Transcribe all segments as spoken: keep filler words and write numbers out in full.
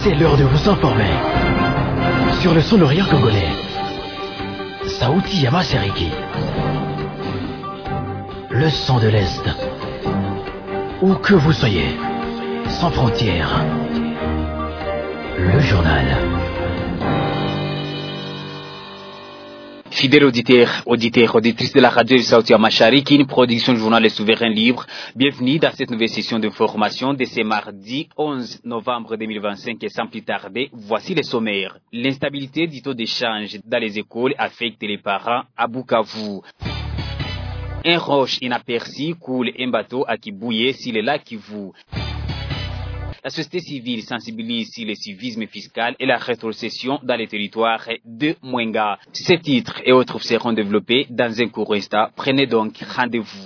C'est l'heure de vous informer sur le sonorien congolais. Sauti ya Mashariki, le son de l'Est. Où que vous soyez, sans frontières. Le journal. Fidèles auditeurs, auditeurs, auditrices de la radio du Sauti ya Mashariki, une production du journal Le Souverain Libre. Bienvenue dans cette nouvelle session d'information de ce mardi onze novembre deux mille vingt-cinq et sans plus tarder, voici les sommaires. L'instabilité du taux d'échange dans les écoles affecte les parents à Bukavu. Un roche inaperçu coule un bateau à Kibouye sur le lac Kivu. La société civile sensibilise sur le civisme fiscal et la rétrocession dans les territoires de Mwenga. Ces titres et autres seront développés dans un court instant. Prenez donc rendez-vous.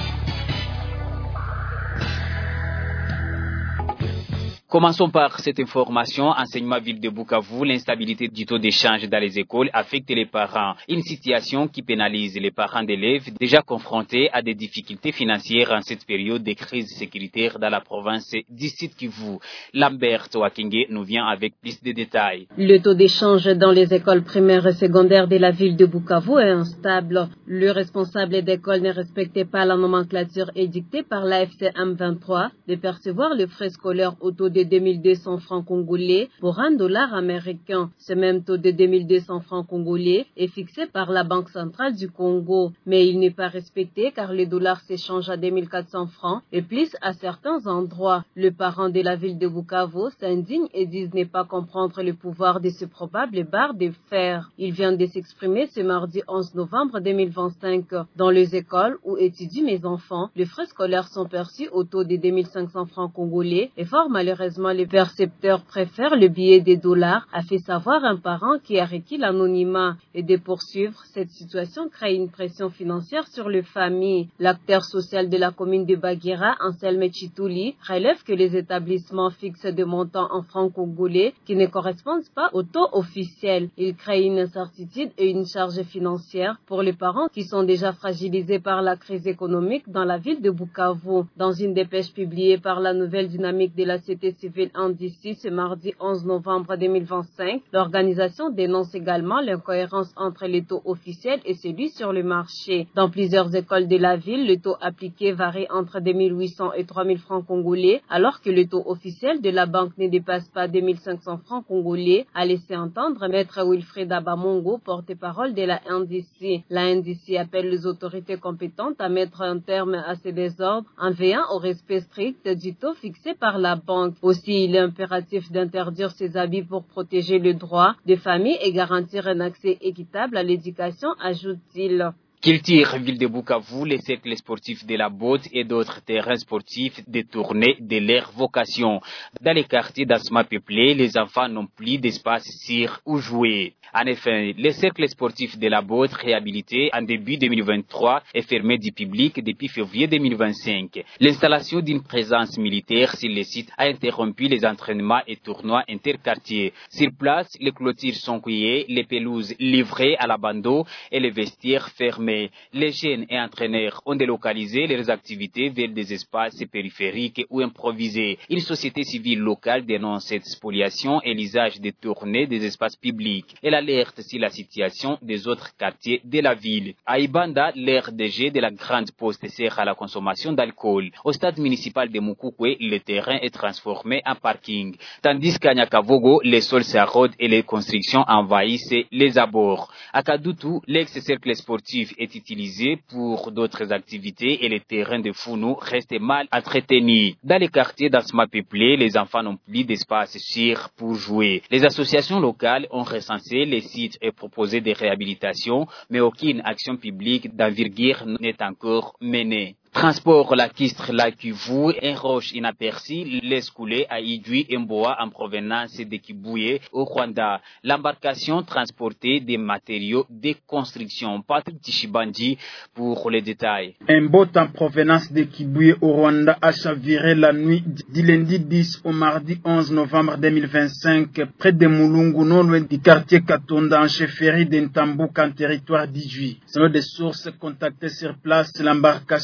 Commençons par cette information. Enseignement ville de Bukavu, l'instabilité du taux d'échange dans les écoles affecte les parents. Une situation qui pénalise les parents d'élèves déjà confrontés à des difficultés financières en cette période de crise sécuritaire dans la province du Sud Kivu. Lambert Wakenge nous vient avec plus de détails. Le taux d'échange dans les écoles primaires et secondaires de la ville de Bukavu est instable. Le responsable d'école ne respectait pas la nomenclature édictée par l'A F C M vingt-trois de percevoir le frais scolaire au taux de deux mille deux cents francs congolais pour un dollar américain. Ce même taux de deux mille deux cents francs congolais est fixé par la Banque centrale du Congo, mais il n'est pas respecté car le dollar s'échange à deux mille quatre cents francs et plus à certains endroits. Le parent de la ville de Bukavu s'indigne et dit ne pas comprendre le pouvoir de ce probable barre de fer. Il vient de s'exprimer ce mardi onze novembre deux mille vingt-cinq. Dans les écoles où étudient mes enfants, les frais scolaires sont perçus au taux de deux mille cinq cents francs congolais et fort malheureusement les percepteurs préfèrent le billet des dollars, a fait savoir un parent qui a requis l'anonymat. Et de poursuivre, cette situation crée une pression financière sur les familles. L'acteur social de la commune de Bagira, Anselme Chitouli, relève que les établissements fixent des montants en francs congolais qui ne correspondent pas au taux officiel. Il crée une incertitude et une charge financière pour les parents qui sont déjà fragilisés par la crise économique dans la ville de Bukavu. Dans une dépêche publiée par la Nouvelle Dynamique de la Société civile en D C ce mardi onze novembre deux mille vingt-cinq, l'organisation dénonce également l'incohérence entre les taux officiels et celui sur le marché. Dans plusieurs écoles de la ville, le taux appliqué varie entre deux mille huit cents et trois mille francs congolais, alors que le taux officiel de la banque ne dépasse pas deux mille cinq cents francs congolais, a laissé entendre Maître Wilfred Abamongo, porte-parole de la N D C. La N D C appelle les autorités compétentes à mettre un terme à ces désordres en veillant au respect strict du taux fixé par la banque. Aussi, il est impératif d'interdire ces habits pour protéger le droit des familles et garantir un accès équitable à l'éducation, ajoute-t-il. Kiltir, ville de Bukavu, les cercles sportifs de la Botte et d'autres terrains sportifs détournés de leur vocation. Dans les quartiers d'Asma peuplés, les enfants n'ont plus d'espace sur où jouer. En effet, les cercles sportifs de la Botte, réhabilités en début deux mille vingt-trois, est fermé du public depuis février deux mille vingt-cinq. L'installation d'une présence militaire sur les sites a interrompu les entraînements et tournois interquartiers. Sur place, les clôtures sont couillées, les pelouses livrées à l'abandon et les vestiaires fermés. Les jeunes et entraîneurs ont délocalisé leurs activités vers des espaces périphériques ou improvisés. Une société civile locale dénonce cette spoliation et l'usage détourné des espaces publics. Elle alerte sur la situation des autres quartiers de la ville. À Ibanda, l'R D G de la Grande Poste sert à la consommation d'alcool. Au stade municipal de Mukukwe, le terrain est transformé en parking. Tandis qu'à Nyakavogo, les sols s'arrodent et les constructions envahissent les abords. À Kadutu, l'ex-cercle sportif est utilisé pour d'autres activités et les terrains de Founou restent mal entretenus. Dans les quartiers d'Asma peuplés, les enfants n'ont plus d'espace sûr pour jouer. Les associations locales ont recensé les sites et proposé des réhabilitations, mais aucune action publique d'envergure n'est encore menée. Transport lacustre lac Kivu, un roche inaperçu laisse couler à Idui Mboa en provenance de Kibouye au Rwanda. L'embarcation transportait des matériaux de construction. Patrick Tishibandi pour les détails. Un boat en provenance de Kibouye au Rwanda a chaviré la nuit du lundi dix au mardi onze novembre deux mille vingt-cinq près de Mulungu, non loin du quartier Katonda en chefferie d'Ntambouka en territoire d'Idui. Selon des sources contactées sur place, l'embarcation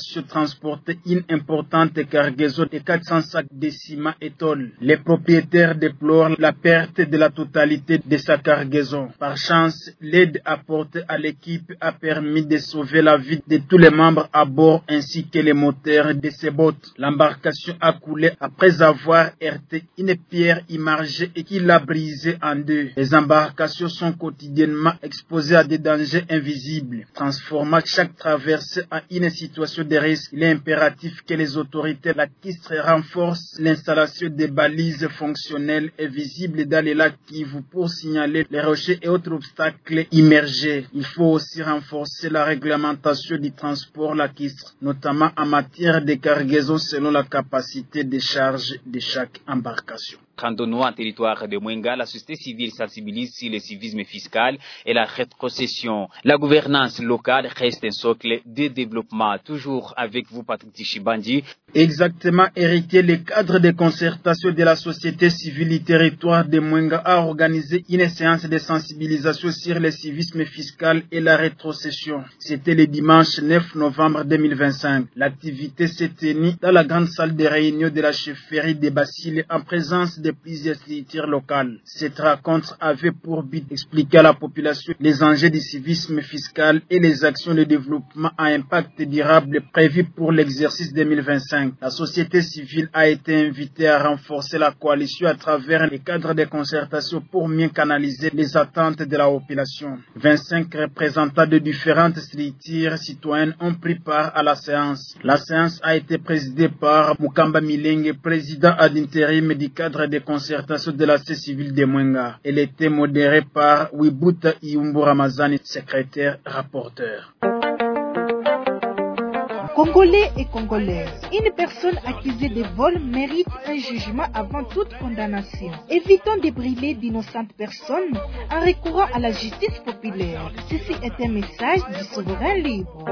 transporter une importante cargaison de quatre cents sacs de ciment et tôle. Les propriétaires déplorent la perte de la totalité de sa cargaison. Par chance, l'aide apportée à l'équipe a permis de sauver la vie de tous les membres à bord ainsi que les moteurs de ces bottes. L'embarcation a coulé après avoir heurté une pierre immergée et qui l'a brisée en deux. Les embarcations sont quotidiennement exposées à des dangers invisibles, transformant chaque traversée en une situation de risque. Il est impératif que les autorités lacustres renforcent l'installation des balises fonctionnelles et visibles dans les lacs Kivu pour signaler les rochers et autres obstacles immergés. Il faut aussi renforcer la réglementation du transport lacustre, notamment en matière de cargaison selon la capacité de charge de chaque embarcation. Rendons-nous en territoire de Mwenga, la société civile sensibilise sur le civisme fiscal et la rétrocession. La gouvernance locale reste un socle de développement. Toujours avec vous, Patrick Tichibandi. Exactement, héritier, le cadre de concertation de la société civile du territoire de Mwenga a organisé une séance de sensibilisation sur le civisme fiscal et la rétrocession. C'était le dimanche neuf novembre deux mille vingt-cinq. L'activité s'est tenue dans la grande salle de réunion de la chefferie de Basile en présence de plusieurs structures locales. Cette rencontre avait pour but d'expliquer à la population les enjeux du civisme fiscal et les actions de développement à impact durable prévues pour l'exercice deux mille vingt-cinq. La société civile a été invitée à renforcer la coalition à travers les cadres de concertation pour mieux canaliser les attentes de la population. vingt-cinq représentants de différentes structures citoyennes ont pris part à la séance. La séance a été présidée par Mukamba Milenge, président ad intérim du cadre de concertation de la société civile de Mwenga. Elle était modérée par Wibuta Iumbu Ramazani, secrétaire rapporteur. Congolais et Congolaises, une personne accusée de vol mérite un jugement avant toute condamnation. Évitons de brûler d'innocentes personnes en recourant à la justice populaire. Ceci est un message du souverain libre.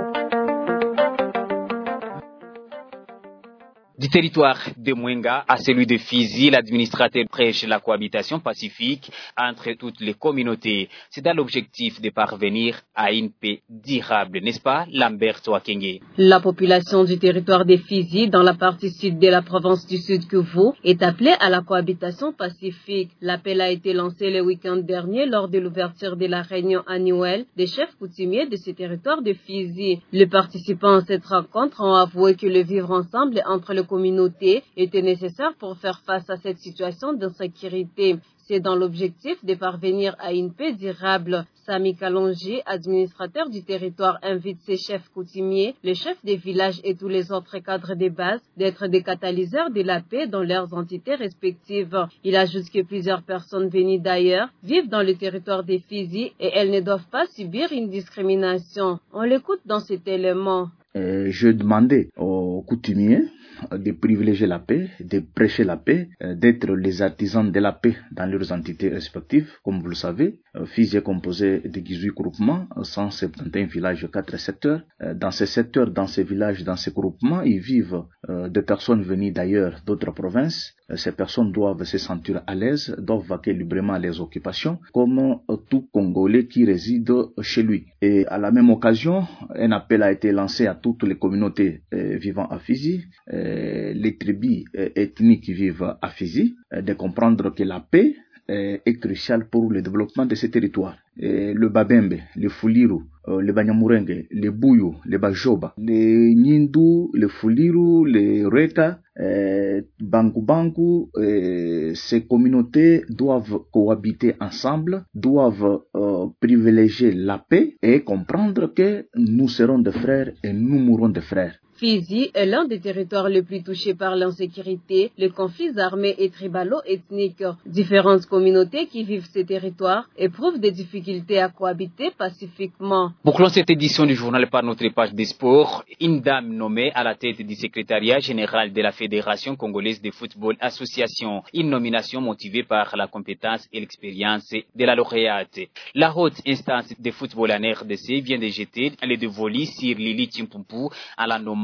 Du territoire de Mwenga à celui de Fizi, l'administrateur prêche la cohabitation pacifique entre toutes les communautés. C'est dans l'objectif de parvenir à une paix durable, n'est-ce pas, Lambert Wakenge? La population du territoire de Fizi, dans la partie sud de la province du Sud Kivu, est appelée à la cohabitation pacifique. L'appel a été lancé le week-end dernier lors de l'ouverture de la réunion annuelle des chefs coutumiers de ce territoire de Fizi. Les participants à cette rencontre ont avoué que le vivre ensemble entre les communauté était nécessaire pour faire face à cette situation d'insécurité. C'est dans l'objectif de parvenir à une paix durable. Sami Kalonji, administrateur du territoire, invite ses chefs coutumiers, les chefs des villages et tous les autres cadres de base d'être des catalyseurs de la paix dans leurs entités respectives. Il ajoute que plusieurs personnes venues d'ailleurs vivent dans le territoire des Fizi et elles ne doivent pas subir une discrimination. On l'écoute dans cet élément. Euh, je demandais aux coutumiers de privilégier la paix, de prêcher la paix, euh, d'être les artisans de la paix dans leurs entités respectives. Comme vous le savez, euh, Fizi est composé de dix-huit groupements, cent soixante et un villages, quatre secteurs. Euh, dans ces secteurs, dans ces villages, dans ces groupements, ils vivent euh, des personnes venues d'ailleurs, d'autres provinces. Euh, ces personnes doivent se sentir à l'aise, doivent vaquer librement les occupations, comme euh, tout Congolais qui réside chez lui. Et à la même occasion, un appel a été lancé à toutes les communautés euh, vivant à Fizi, euh, les tribus euh, ethniques qui vivent à Fizi, euh, de comprendre que la paix euh, est cruciale pour le développement de ces territoires. Et le Babembe, le Fuliru, euh, le Banyamurenge, le Buyu, le Bajoba, le Nyindu, le Fuliru, le Reka, euh, Bangu Bangu, euh, ces communautés doivent cohabiter ensemble, doivent euh, privilégier la paix et comprendre que nous serons des frères et nous mourrons des frères. Fizi est l'un des territoires les plus touchés par l'insécurité, les conflits armés et tribalo-ethniques. Différentes communautés qui vivent ces territoires éprouvent des difficultés à cohabiter pacifiquement. Bouclons cette édition du journal par notre page des sports. Une dame nommée à la tête du secrétariat général de la Fédération congolaise de football association. Une nomination motivée par la compétence et l'expérience de la lauréate. La haute instance de football en R D C vient de jeter le dévolu sur Lili Chimpumpu à la nommation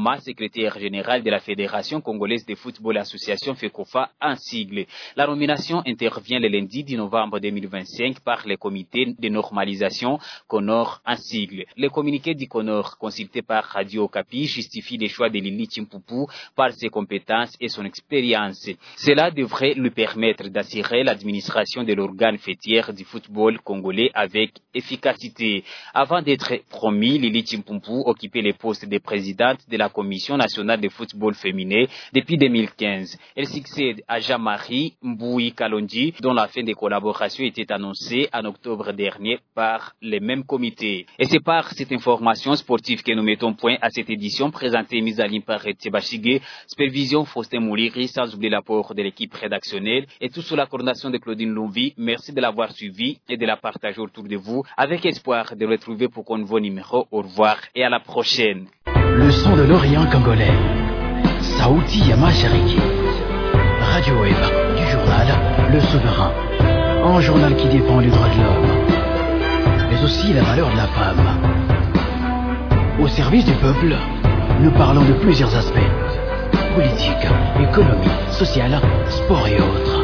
Yama, secrétaire général de la Fédération congolaise de football association FECOFA en sigle. La nomination intervient le lundi dix novembre deux mille vingt-cinq par le comité de normalisation CONOR en sigle. Le communiqué du CONOR consulté par Radio Okapi justifie le choix de Lili Chimpupu par ses compétences et son expérience. Cela devrait lui permettre d'assurer l'administration de l'organe fêtière du football congolais avec efficacité. Avant d'être promis, Lili Chimpupu occupait le poste de présidente de la Commission nationale de football féminin depuis deux mille quinze. Elle succède à Jean-Marie Mboui Kalonji, dont la fin des collaborations était annoncée en octobre dernier par le même comité. Et c'est par cette information sportive que nous mettons point à cette édition présentée et mise en ligne par Tebashige, supervision Faustin Mouliri, sans oublier l'apport de l'équipe rédactionnelle et tout sous la coordination de Claudine Lumbi. Merci de l'avoir suivi et de la partager autour de vous avec espoir de le retrouver pour un nouveau numéro. Au revoir et à la prochaine. Le son de l'Orient congolais. Saouti Yama Shariki. Radio Web du journal Le Souverain. Un journal qui défend les droits de l'homme, mais aussi la valeur de la femme. Au service du peuple, nous parlons de plusieurs aspects. Politique, économie, sociale, sport et autres.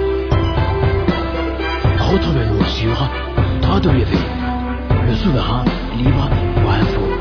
Retrouvez-nous sur w w w point le souverain libre point info.